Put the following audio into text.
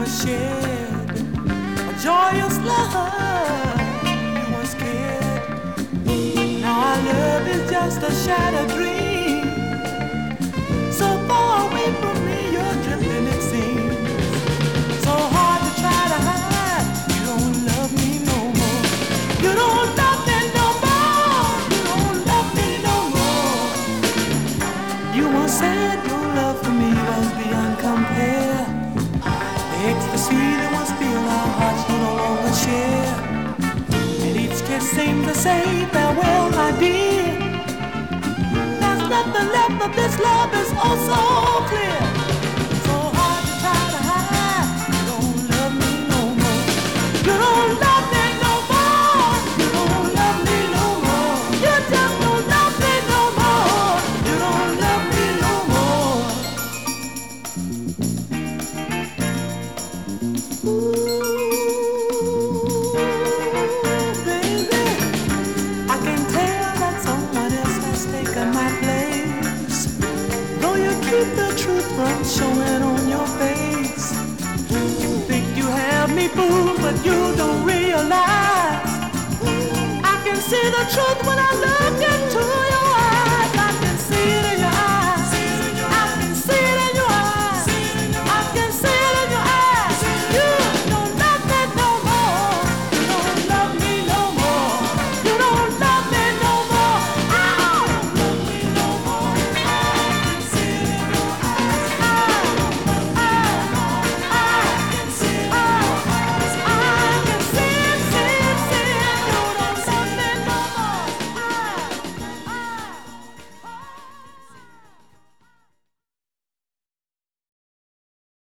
shared a joyous love. You were scared. Now our love is just a shattered dream. So far away from me, you're drifting, it seems. So hard to try to hide. You don't love me no more. You don't love me no more. You don't love me no more. You once said your love for me was beyond compare. The ecstasy that once filled our hearts no longer share. And each kiss seemed to say farewell, my dear. There's nothing left of this love is oh so clear. So hard to try to hide. You don't love me no more. You don't love me no more. You don't love me no more. You just don't love me no more. You don't love me no more. Ooh, baby, I can tell that someone else has taken my place. Though you keep the truth from showing on your face. You think you have me fooled, but you don't realize I can see the truth when I look into